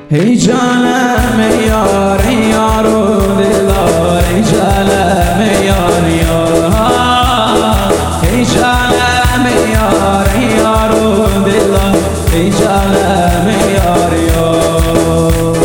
ای جانم یار ای یار و دلدار، ای جانم یار یار، ای جانم یار ای یار و دلدار، ای جانم یار یار.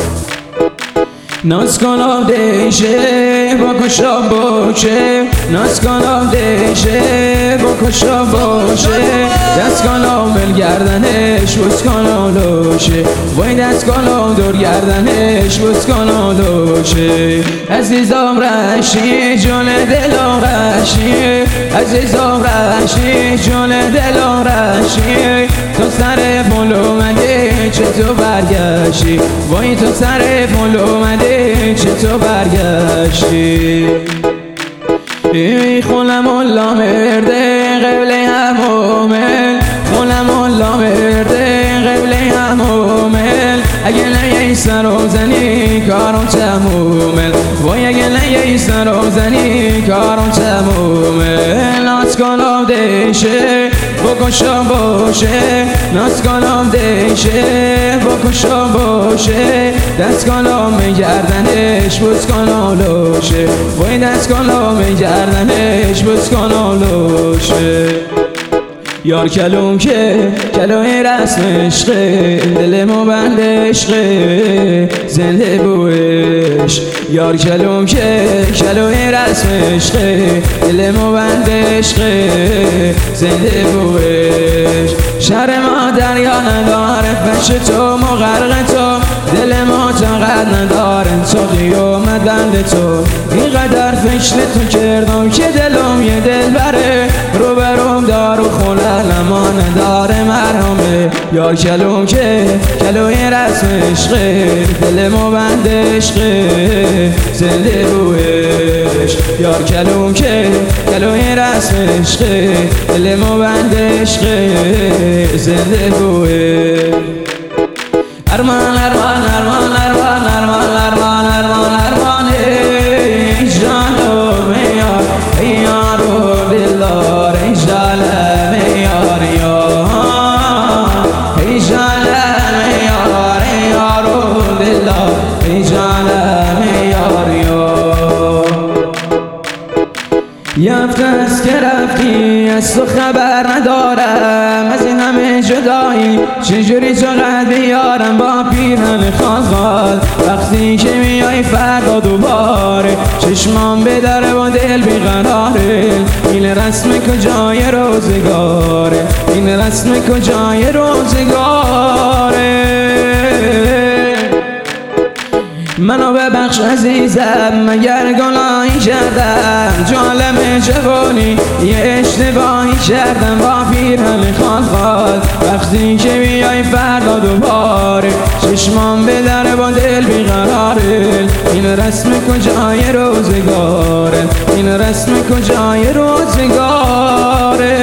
ناز کنم دیشه با کشم باشه، ناز کنم دیشه با کشم باشه، دست کنم بل گردنش بوس کنم لوشه، وای دست کنم دور گردنش بوس کنم لوشه. عزیزم رشی جون دلم رشی، عزیزم رشی جون دلم رشی، تو سر پل اومده چطور برگشتی، وای تو سر پل اومده چطور برگشتی. ای خونم الله مرده قبل همومل، خونم الله مرده قبل همومل، اگه نیایی سرم زنی کارم تمومل، وای اگه نیایی سرم زنی کارم تمومل. ناز کنم دیشه بکشم باشه، ناز کنم دیشه بکشم باشه، دست کنم گردنش بوس کنم لوشه، وای دست کنم گردنش بوس کنم لوشه. یار کلوم که کلوی رسم عشقه، دل ما بند عشقه زنده بوش. یار کلوم که کلوی رسم عشقه، دل ما بند عشقه زنده بوش. شهر ما دریا نداره فش تو مغرق تو، دل ما طاقت نداره تا قیامت بند تو. اینقدر فکر تو کردم که دلم یه دل بره، رو برم دار و خلالما نداره مرهمه. یار کلوم که کلوی رسم عشقه، دل ما بند عشقه زنده بوش. یار کلوم که کلوی رسم عشقه، دل ما بند عشقه زنده بوش. ارمان ارمان ارمان ارمان ارمان ارمان ارمان ارمان، ای جانم یار ای یار و دلدار، ای جانم یار یار، ای جانم یار ای یار و دلدار، ای جانم یار یار. یفت است که رفتی از تو خبر ندارم، از این همه جدایی چجوری چقدر بیارم با پیرهن خال. وقتی که میای فردا دوباره چشمام به در و دل بیقراره، این رسم کجای روزگاره، این رسم کجای روزگاره. منو ببخش عزیزم مگر گناهی کردم، جالم جوانی یه اشتباهی کردم با پیرهن خال. وقتی که بیای فردا دوباره چشمام به در با دل بیقراره، این رسم کجای روزگاره، این رسم کجای روزگاره.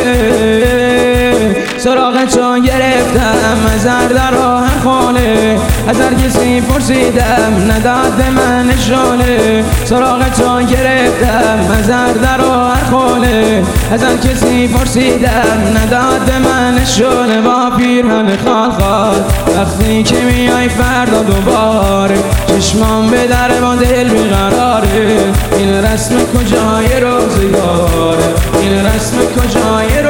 سراغ تو گرفتم از هر در و هر خانه، از هر کسی پرسیدم نداد به من نشانه. سراغ تو گرفتم از هر در و هر خانه، از هر کسی پرسیدم نداد به من نشانه. با پیرهن خال وقتی که میای فردا دوباره چشمام به در با دل بیقراره، این رسم کجای روزگاره، این رسم کجای